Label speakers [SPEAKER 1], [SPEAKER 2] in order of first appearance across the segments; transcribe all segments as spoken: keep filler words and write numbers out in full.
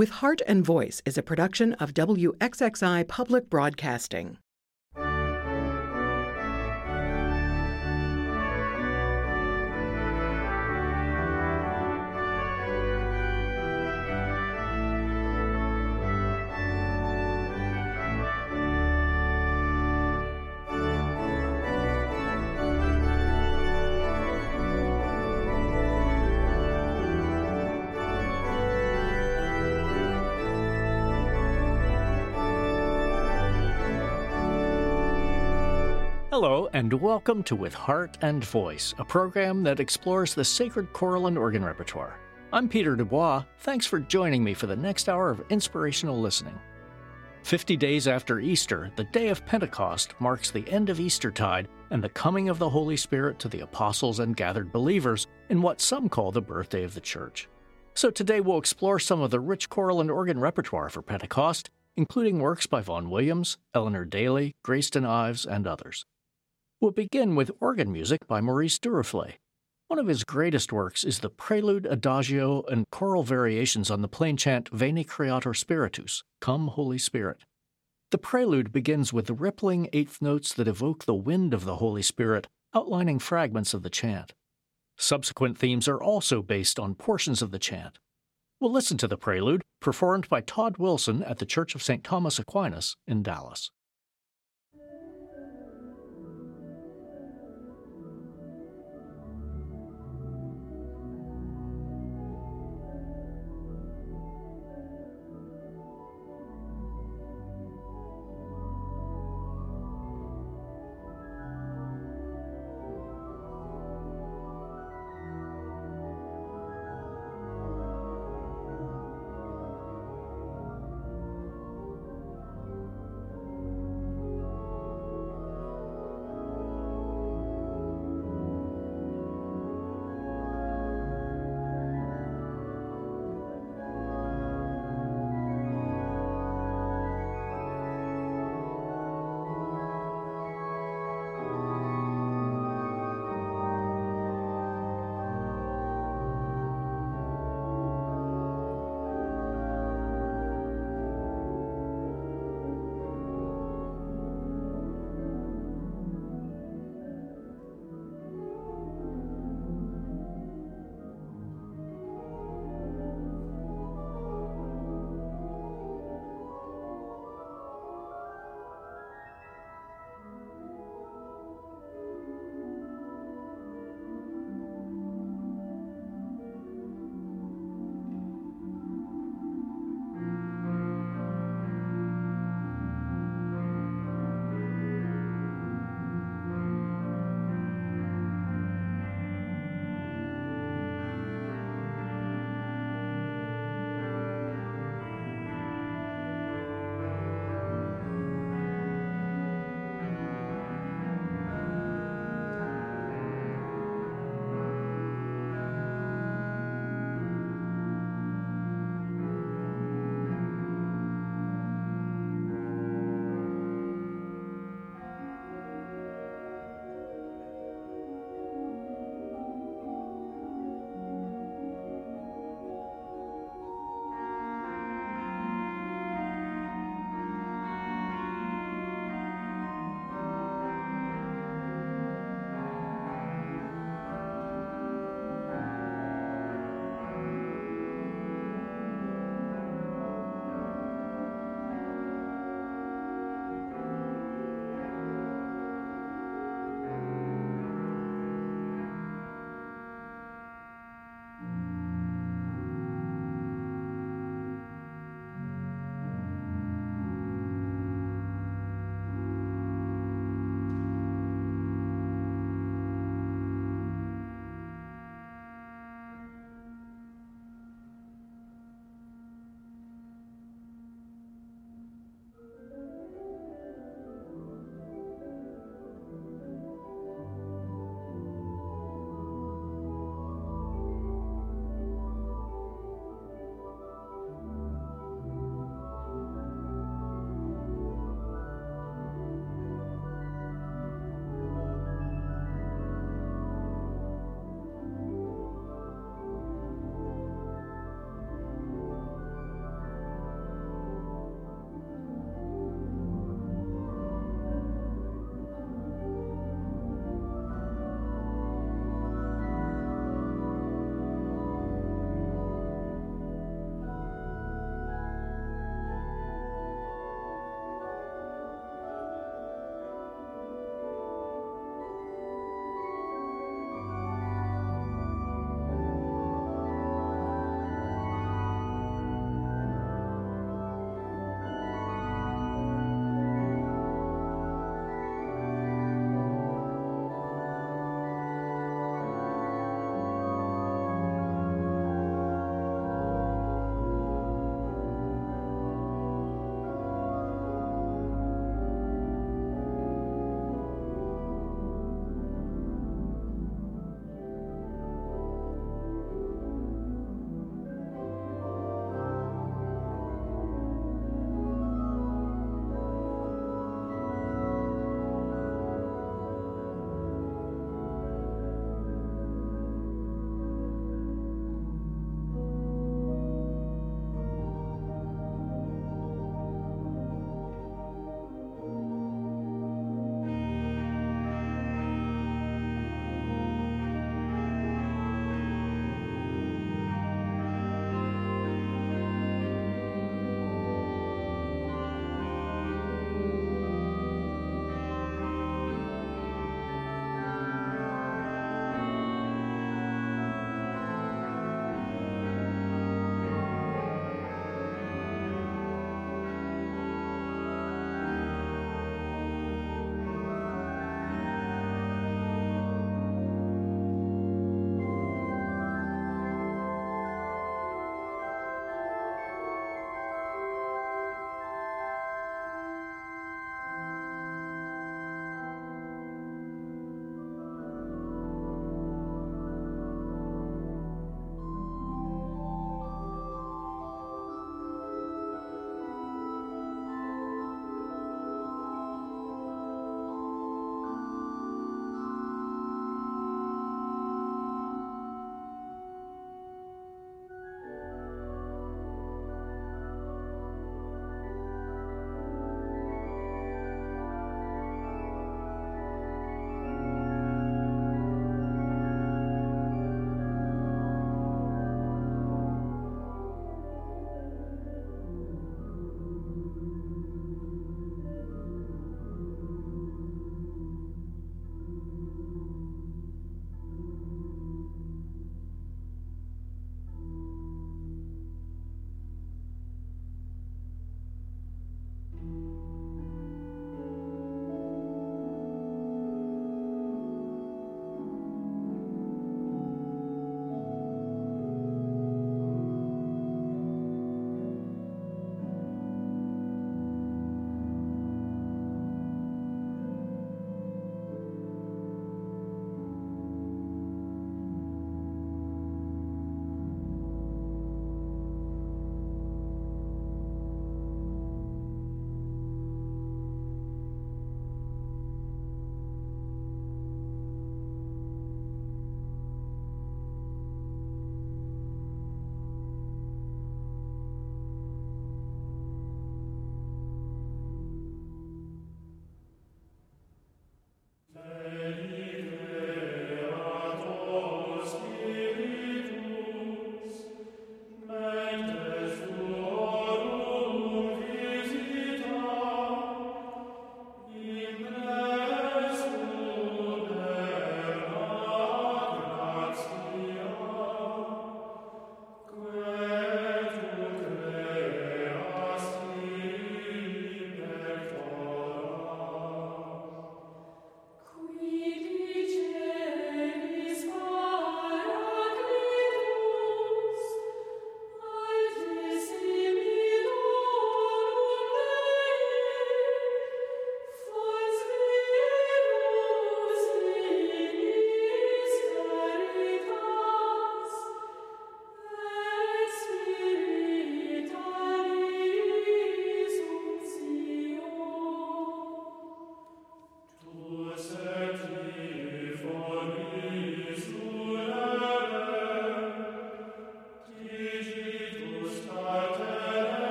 [SPEAKER 1] With Heart and Voice is a production of W X X I Public Broadcasting.
[SPEAKER 2] Hello, and welcome to With Heart and Voice, a program that explores the sacred choral and organ repertoire. I'm Peter Dubois. Thanks for joining me for the next hour of inspirational listening. Fifty days after Easter, the day of Pentecost marks the end of Eastertide and the coming of the Holy Spirit to the apostles and gathered believers in what some call the birthday of the Church. So today we'll explore some of the rich choral and organ repertoire for Pentecost, including works by Vaughan Williams, Eleanor Daly, Grayston Ives, and others. We'll begin with organ music by Maurice Duruflé. One of his greatest works is the prelude, adagio, and choral variations on the plain chant Veni Creator Spiritus, Come, Holy Spirit. The prelude begins with rippling eighth notes that evoke the wind of the Holy Spirit, outlining fragments of the chant. Subsequent themes are also based on portions of the chant. We'll listen to the prelude, performed by Todd Wilson at the Church of Saint Thomas Aquinas in Dallas.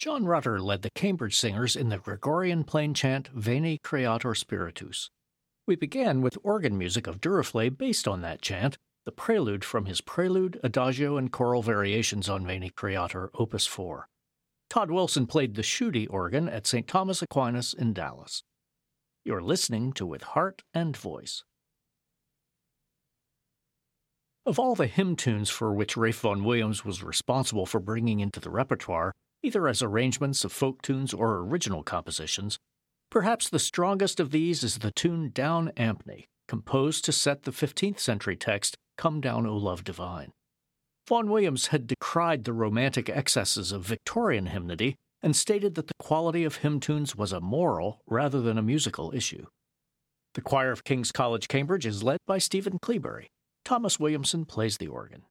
[SPEAKER 2] John Rutter led the Cambridge Singers in the Gregorian plain chant Veni Creator Spiritus. We began with organ music of Duruflé based on that chant, the prelude from his Prelude, Adagio, and Choral Variations on Veni Creator, Opus four. Todd Wilson played the Schutte organ at Saint Thomas Aquinas in Dallas. You're listening to With Heart and Voice. Of all the hymn tunes for which Ralph Vaughan Williams was responsible for bringing into the repertoire, either as arrangements of folk tunes or original compositions, perhaps the strongest of these is the tune Down Ampney, composed to set the fifteenth century text, Come Down, O Love Divine. Vaughan Williams had decried the romantic excesses of Victorian hymnody and stated that the quality of hymn tunes was a moral rather than a musical issue. The choir of King's College, Cambridge is led by Stephen Cleabury. Thomas Williamson plays the organ.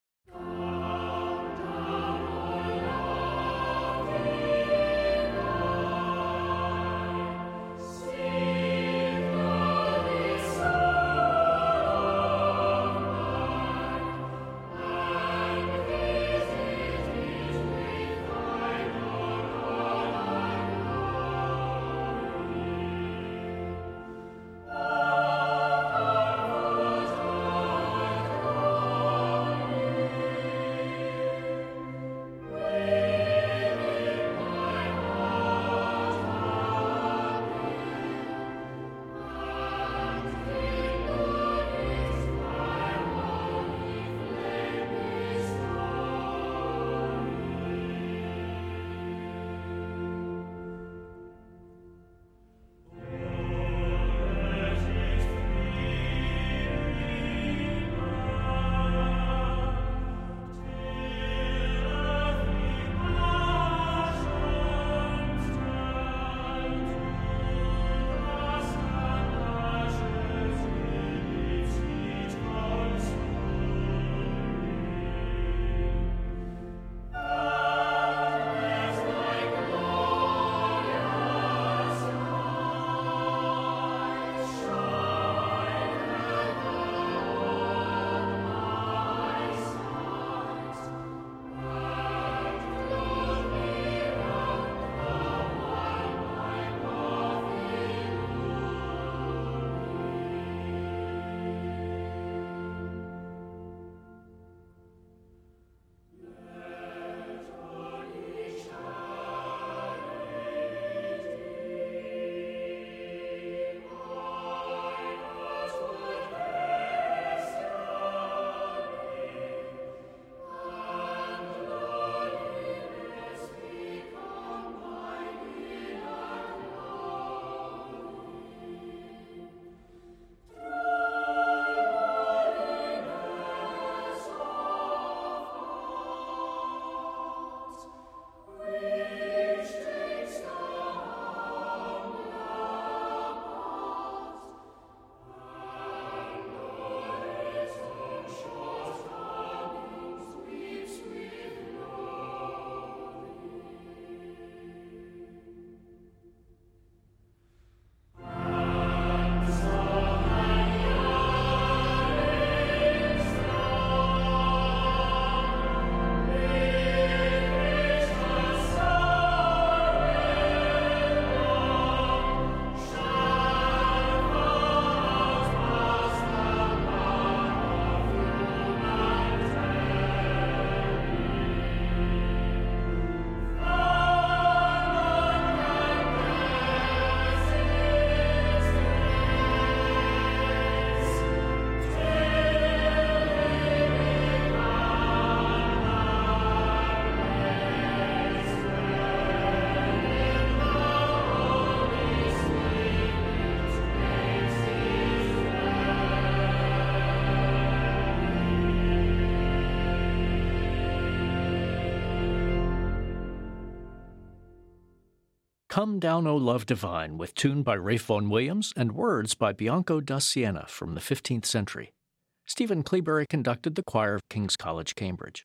[SPEAKER 2] Come Down, O Love Divine, with tune by Ralph Vaughan Williams and words by Bianco da Siena from the fifteenth century. Stephen Cleabury conducted the choir of King's College, Cambridge.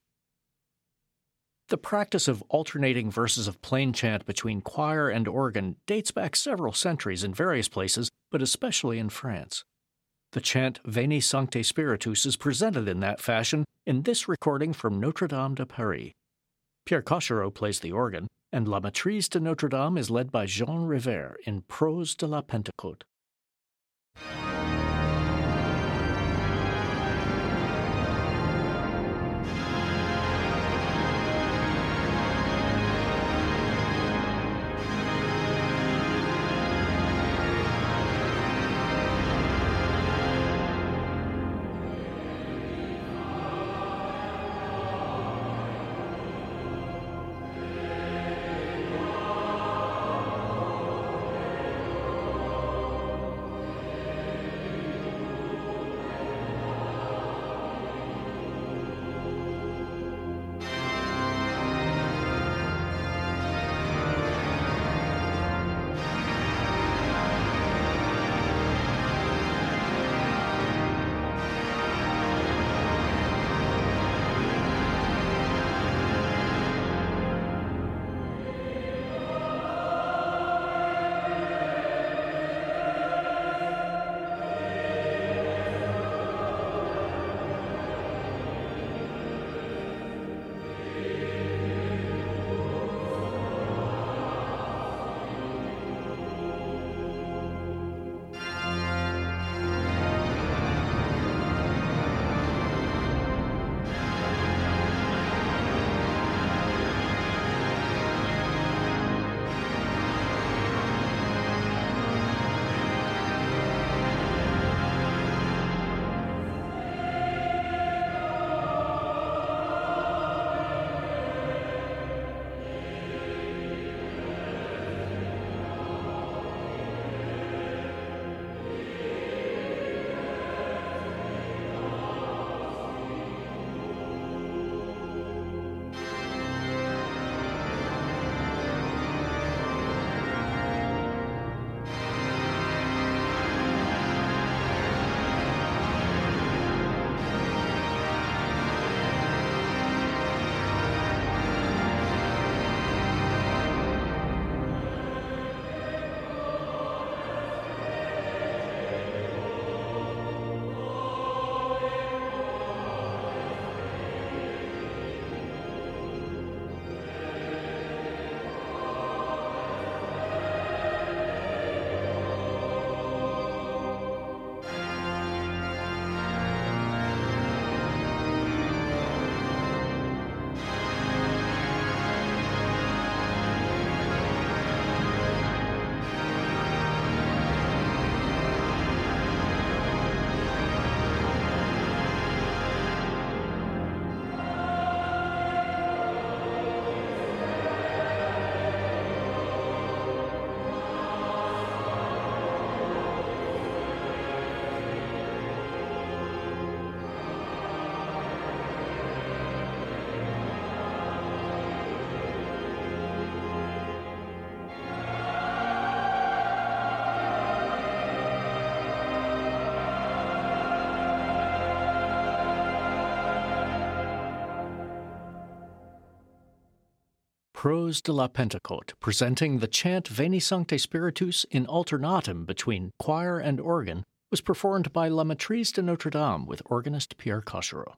[SPEAKER 2] The practice of alternating verses of plain chant between choir and organ dates back several centuries in various places, but especially in France. The chant Veni Sancte Spiritus is presented in that fashion in this recording from Notre Dame de Paris. Pierre Cochereau plays the organ, and La Maîtrise de Notre Dame is led by Jean Rivers in Prose de la Pentecôte. Prose de la Pentecôte, presenting the chant Veni Sancte Spiritus in alternatum between choir and organ, was performed by La Maîtrise de Notre Dame with organist Pierre Cochereau.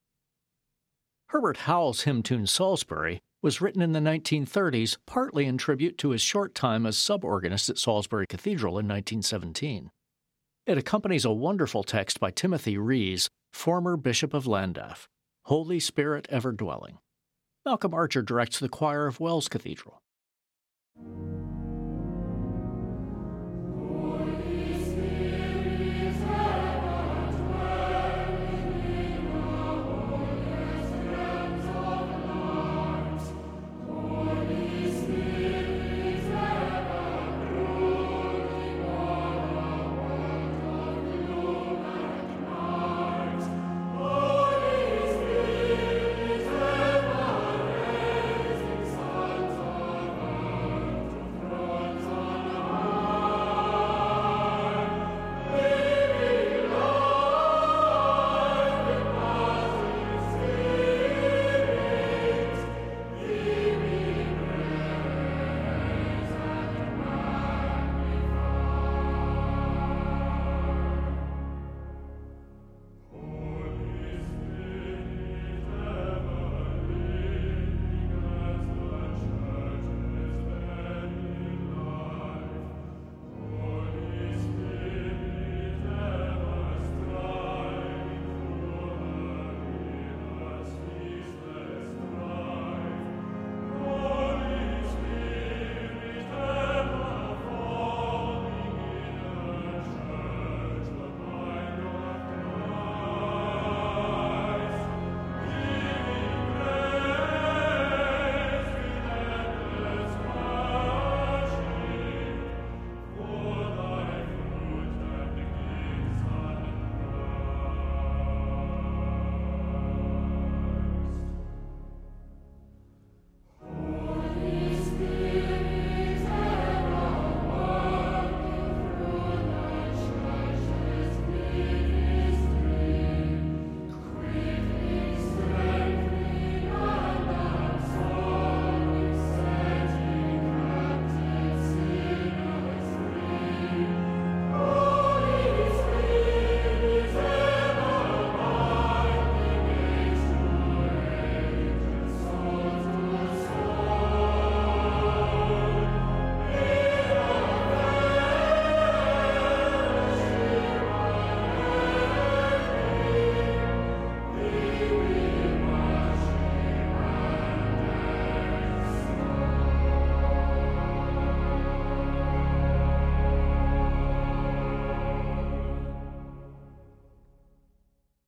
[SPEAKER 2] Herbert Howell's hymn tune Salisbury was written in the nineteen thirties, partly in tribute to his short time as suborganist at Salisbury Cathedral in nineteen seventeen. It accompanies a wonderful text by Timothy Rees, former Bishop of Llandaff, Holy Spirit ever dwelling. Malcolm Archer directs the choir of Wells Cathedral.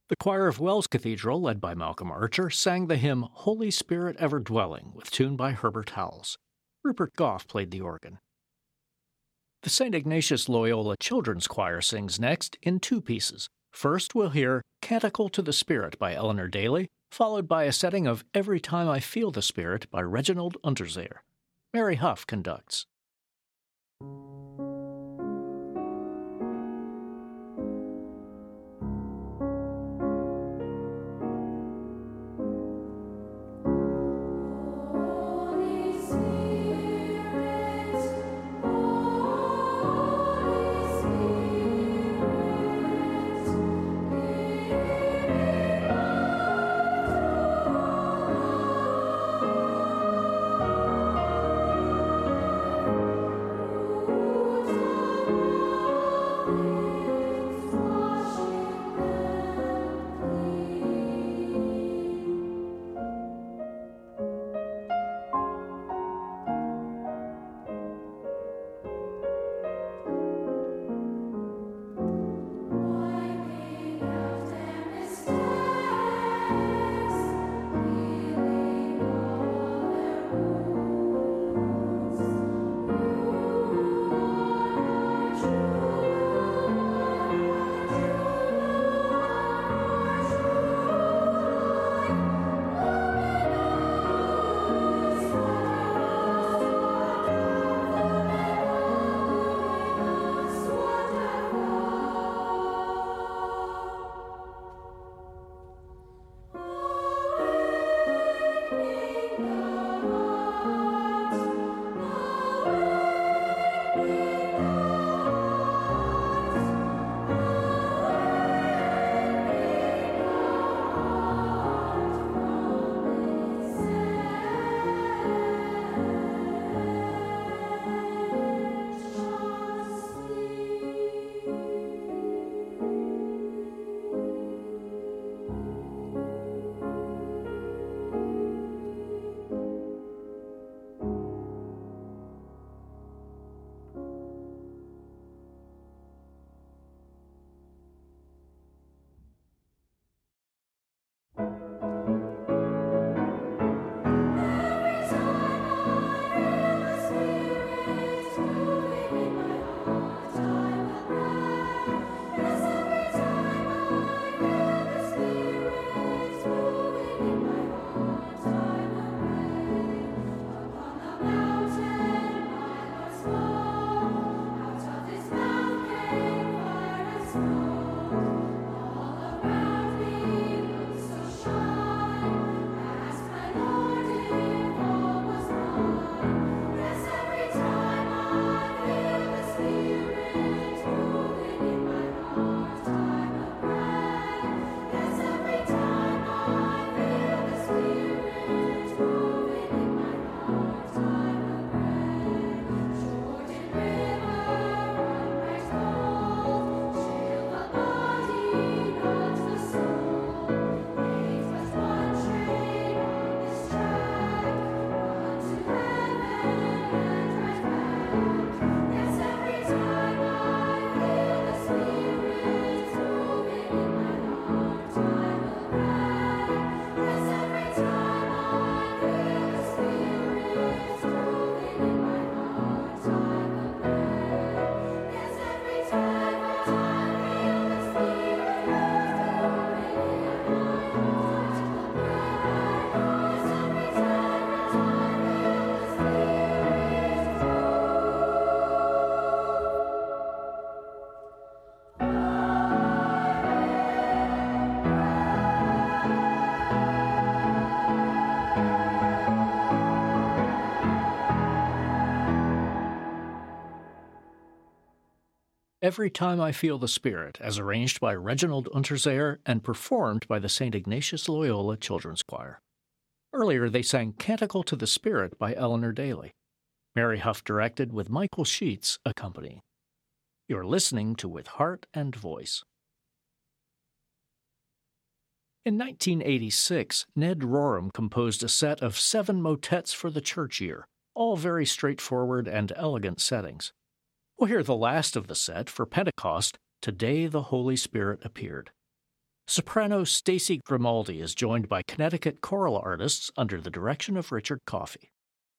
[SPEAKER 2] The choir of Wells Cathedral, led by Malcolm Archer, sang the hymn Holy Spirit Ever Dwelling, with tune by Herbert Howells. Rupert Goff played the organ. The Saint Ignatius Loyola Children's Choir sings next in two pieces. First, we'll hear Canticle to the Spirit by Eleanor Daly, followed by a setting of Every Time I Feel the Spirit by Reginald Unterseer. Mary Huff conducts. Every Time I Feel the Spirit, as arranged by Reginald Unterseer and performed by the Saint Ignatius Loyola Children's Choir. Earlier, they sang Canticle to the Spirit by Eleanor Daly. Mary Huff directed, with Michael Sheets accompanying. You're listening to With Heart and Voice. In nineteen eighty-six, Ned Rorem composed a set of seven motets for the church year, all very straightforward and elegant settings. We'll hear the last of the set for Pentecost, Today the Holy Spirit Appeared. Soprano Stacy Grimaldi is joined by Connecticut choral artists under the direction of Richard Coffey.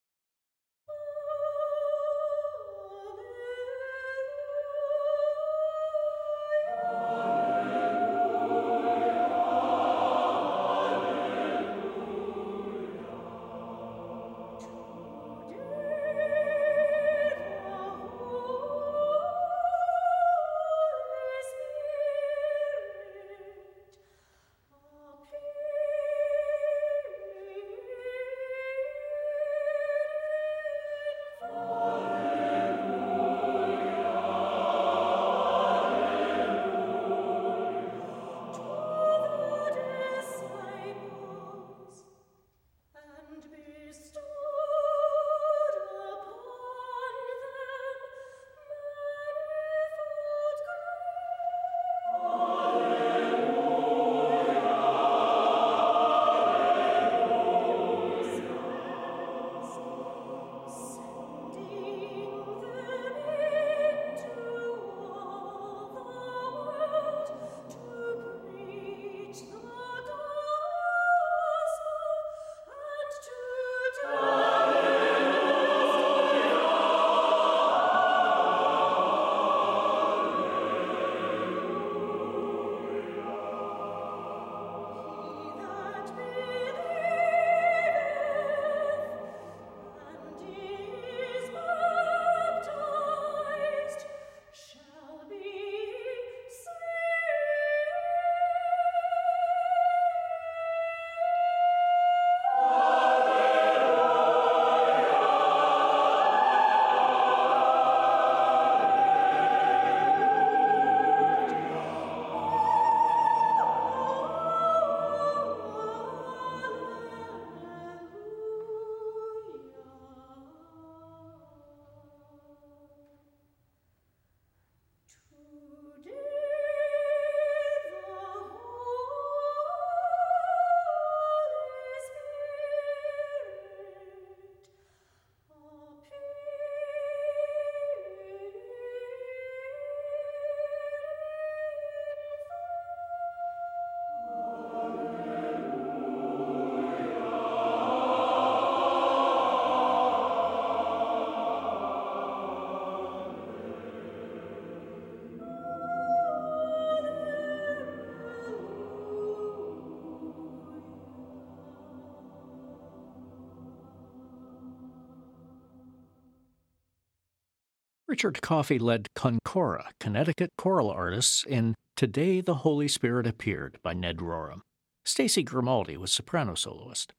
[SPEAKER 2] Richard Coffey led Concora, Connecticut choral artists, in Today the Holy Spirit Appeared by Ned Rorem. Stacy Grimaldi was soprano soloist.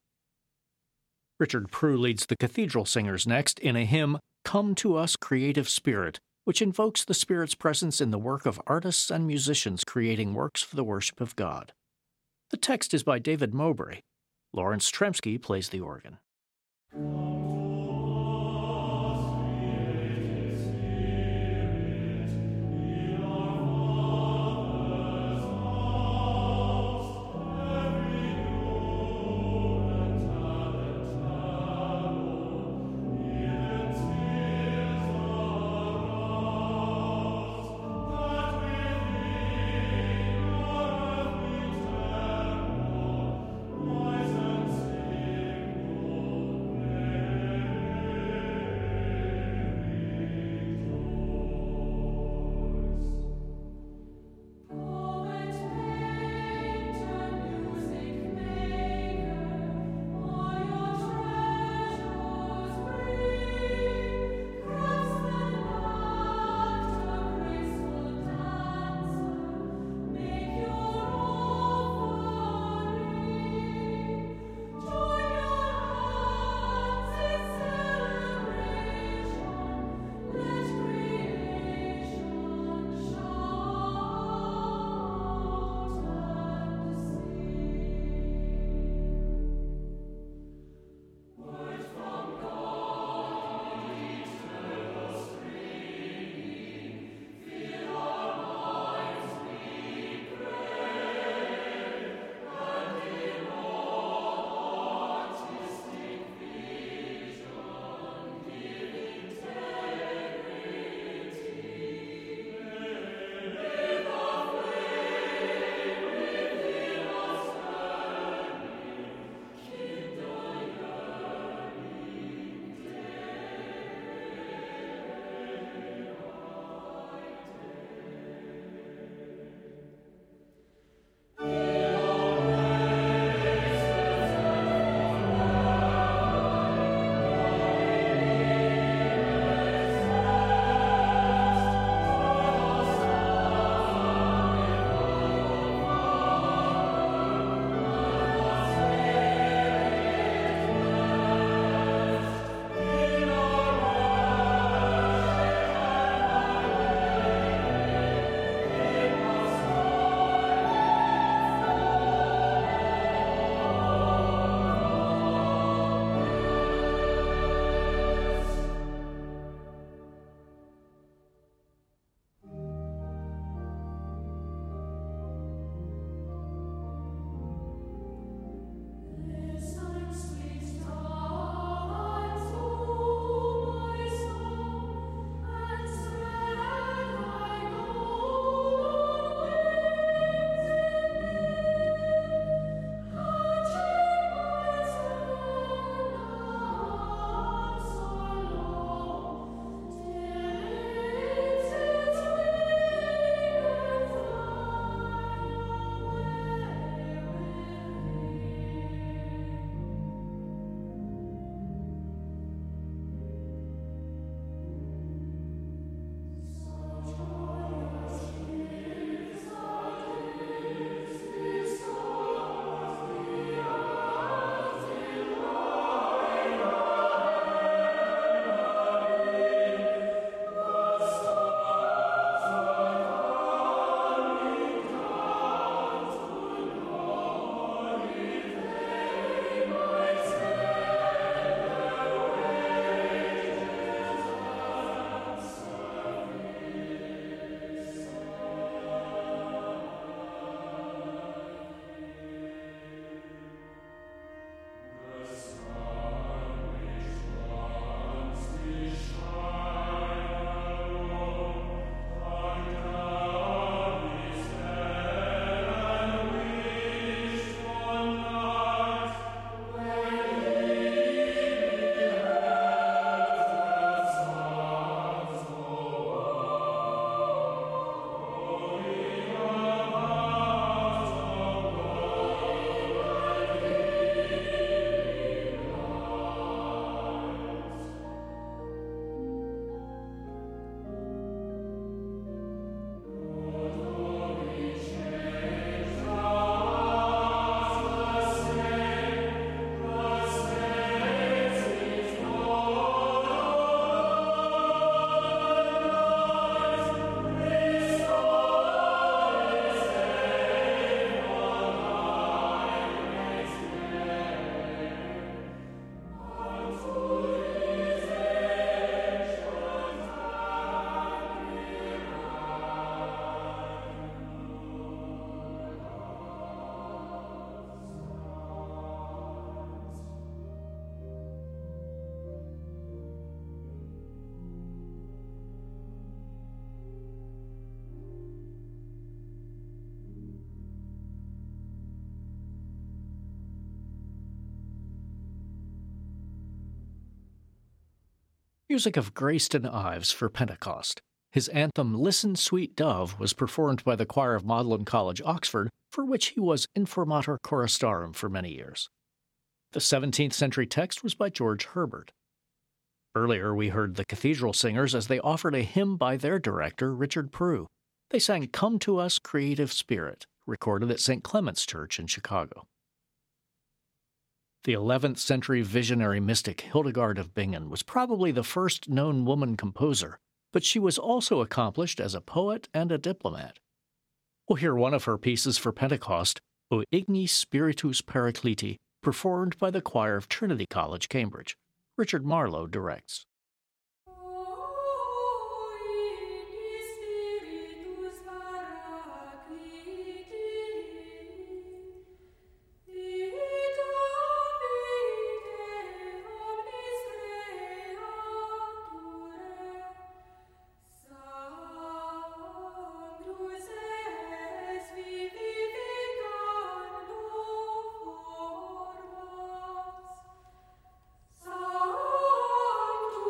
[SPEAKER 2] Richard Prue leads the Cathedral Singers next in a hymn, Come to Us, Creative Spirit, which invokes the Spirit's presence in the work of artists and musicians creating works for the worship of God. The text is by David Mowbray. Lawrence Tremsky plays the organ.
[SPEAKER 3] Thank you.
[SPEAKER 2] music of Grayston Ives for Pentecost. His anthem Listen, Sweet Dove was performed by the choir of Magdalen College, Oxford, for which he was informator choristarum for many years. The seventeenth century text was by George Herbert. Earlier, we heard the Cathedral Singers as they offered a hymn by their director, Richard Prue. They sang Come to Us, Creative Spirit, recorded at Saint Clement's Church in Chicago. The eleventh century visionary mystic Hildegard of Bingen was probably the first known woman composer, but she was also accomplished as a poet and a diplomat. We'll hear one of her pieces for Pentecost, O Ignis Spiritus Paracliti, performed by the choir of Trinity College, Cambridge. Richard Marlowe directs.
[SPEAKER 3] Sanctus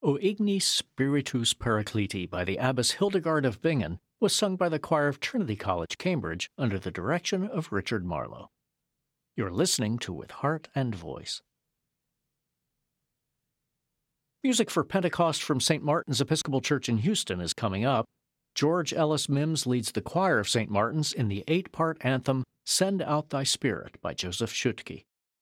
[SPEAKER 2] O Ignis Spiritus Paracliti by the Abbess Hildegard of Bingen was sung by the choir of Trinity College, Cambridge, under the direction of Richard Marlowe. You're listening to With Heart and Voice. Music for Pentecost from Saint Martin's Episcopal Church in Houston is coming up. George Ellis Mims leads the choir of Saint Martin's in the eight-part anthem, Send Out Thy Spirit by Joseph Schutke.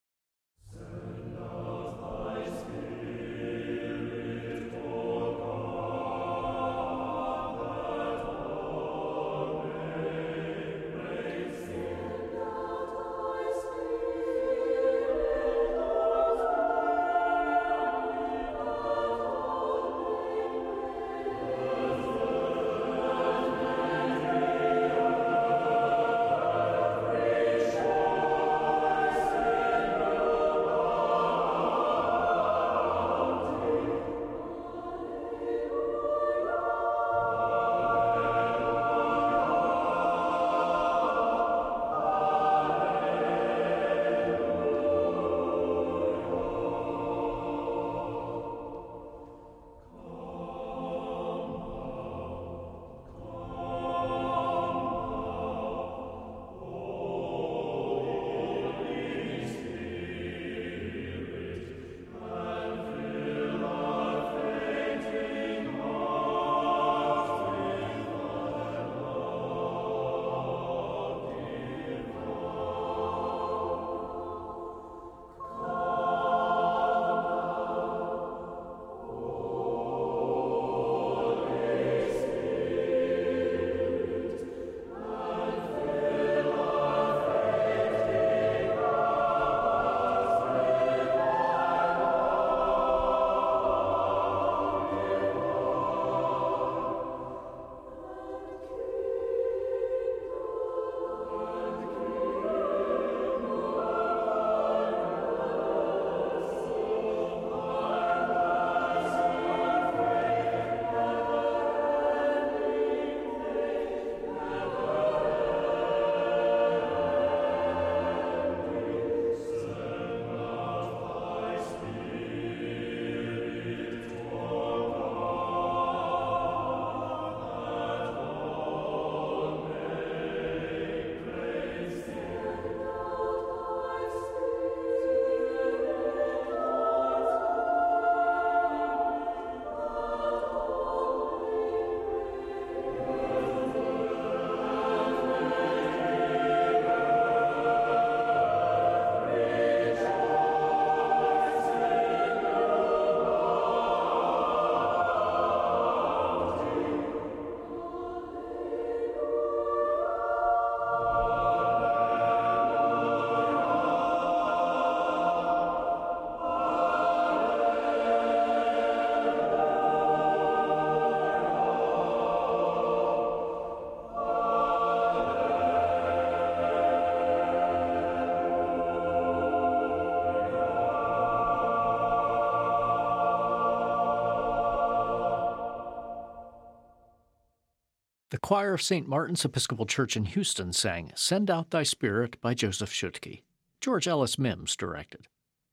[SPEAKER 2] The choir of Saint Martin's Episcopal Church in Houston sang Send Out Thy Spirit by Joseph Schutke. George Ellis Mims directed.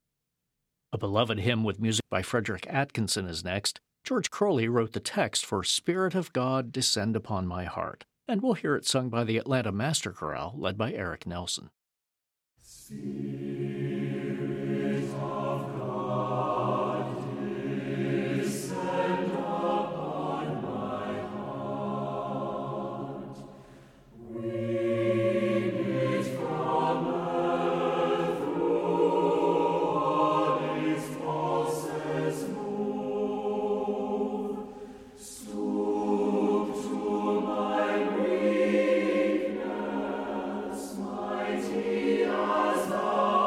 [SPEAKER 2] A beloved hymn with music by Frederick Atkinson is next. George Crowley wrote the text for Spirit of God, Descend Upon My Heart, and we'll hear it sung by the Atlanta Master Chorale led by Eric Nelson.
[SPEAKER 3] Mighty as thou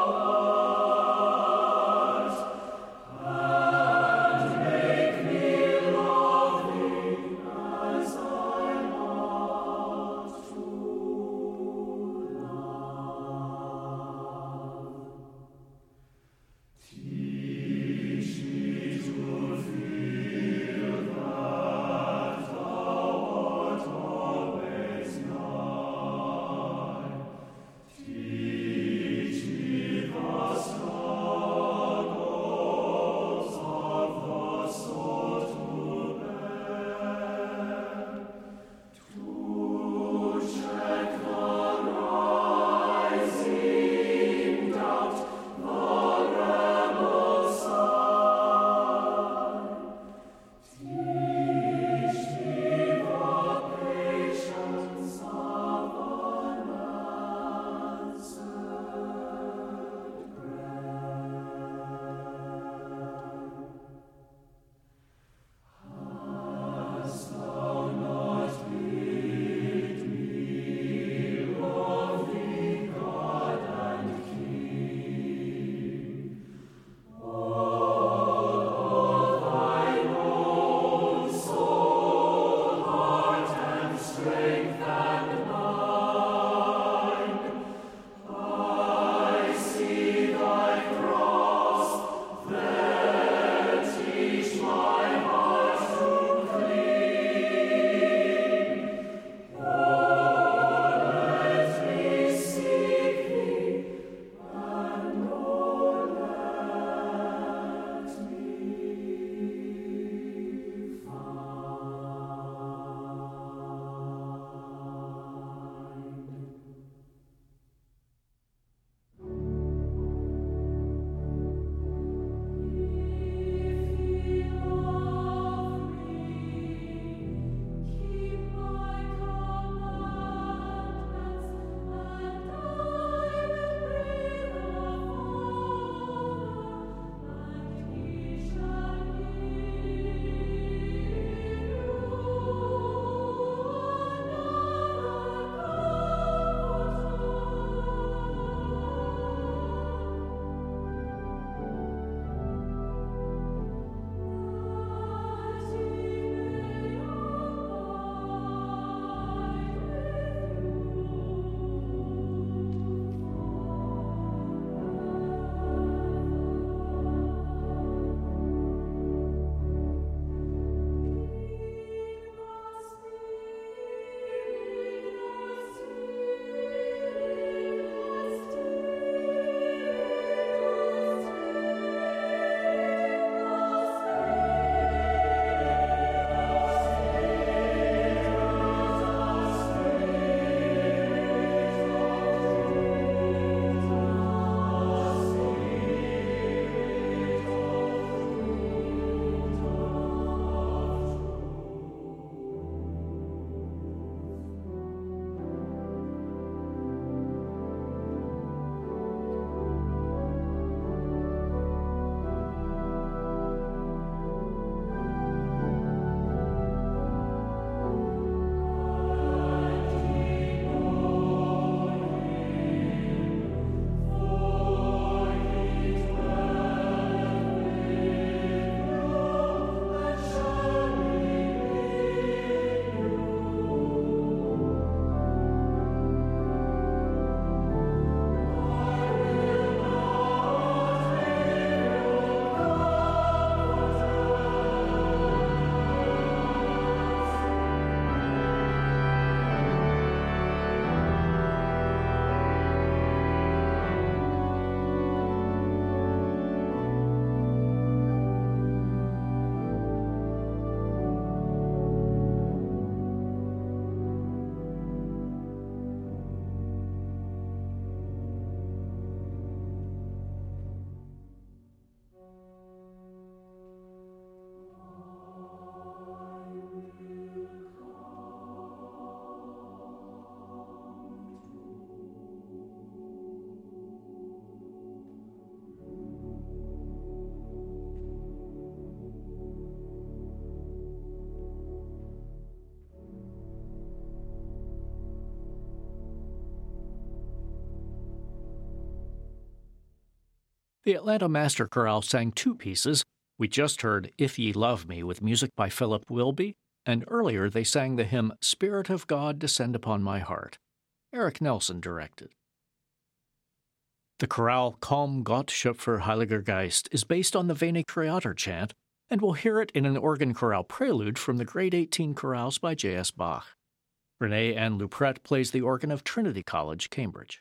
[SPEAKER 2] The Atlanta Master Chorale sang two pieces. We just heard If Ye Love Me with music by Philip Wilby, and earlier they sang the hymn Spirit of God Descend Upon My Heart. Eric Nelson directed. The chorale Komm Gott schöpfer Heiliger Geist is based on the Veni Creator chant, and we'll hear it in an organ chorale prelude from the Grade eighteen chorales by J S Bach. Renee Ann Luprette plays the organ of Trinity College, Cambridge.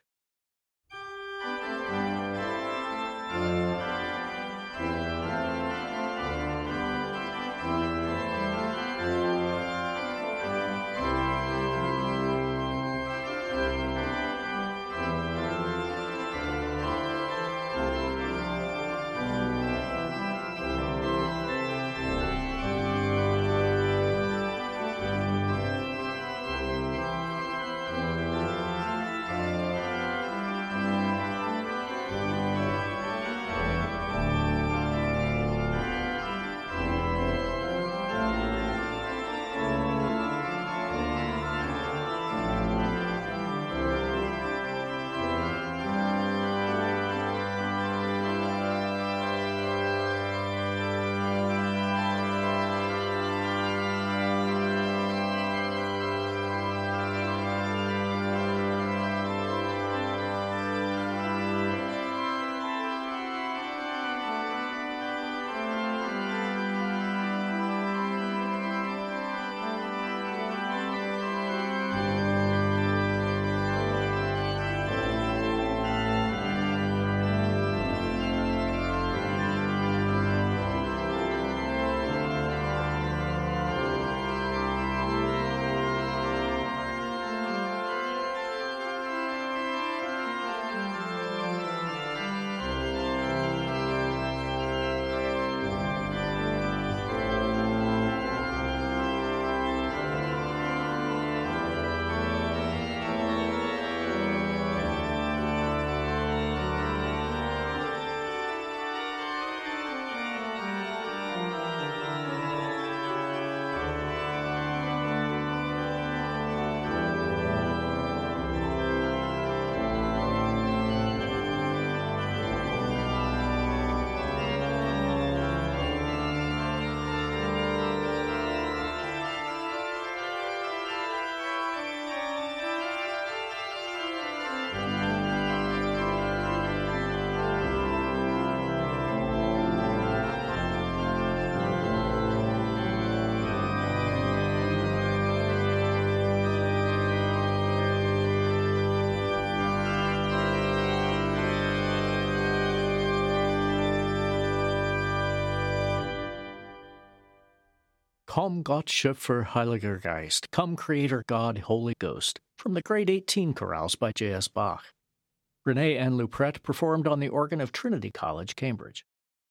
[SPEAKER 2] Komm Gott schöpfer Heiliger Geist, Come Creator God, Holy Ghost, from the Grade eighteen chorales by J S Bach. Renee Ann Luprette performed on the organ of Trinity College, Cambridge.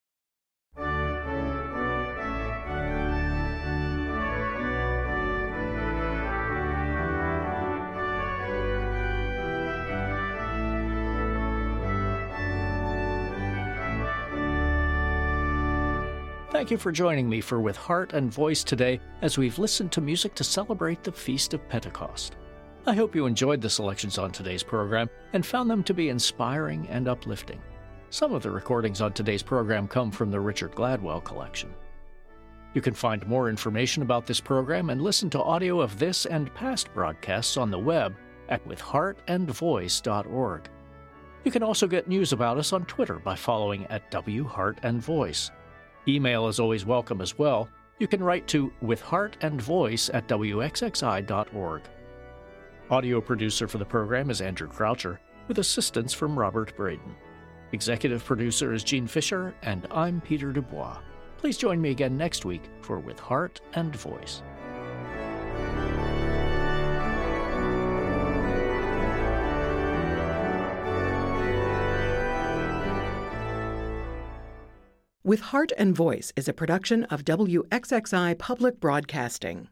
[SPEAKER 2] Thank you for joining me for With Heart and Voice today as we've listened to music to celebrate the Feast of Pentecost. I hope you enjoyed the selections on today's program and found them to be inspiring and uplifting. Some of the recordings on today's program come from the Richard Gladwell collection. You can find more information about this program and listen to audio of this and past broadcasts on the web at with heart and voice dot org. You can also get news about us on Twitter by following at W Heart and Voice. Email is always welcome as well. You can write to with heart and voice at w x x i dot org. Audio producer for the program is Andrew Croucher, with assistance from Robert Braden. Executive producer is Gene Fisher, and I'm Peter Dubois. Please join me again next week for With Heart and Voice.
[SPEAKER 1] With Heart and Voice is a production of W X X I Public Broadcasting.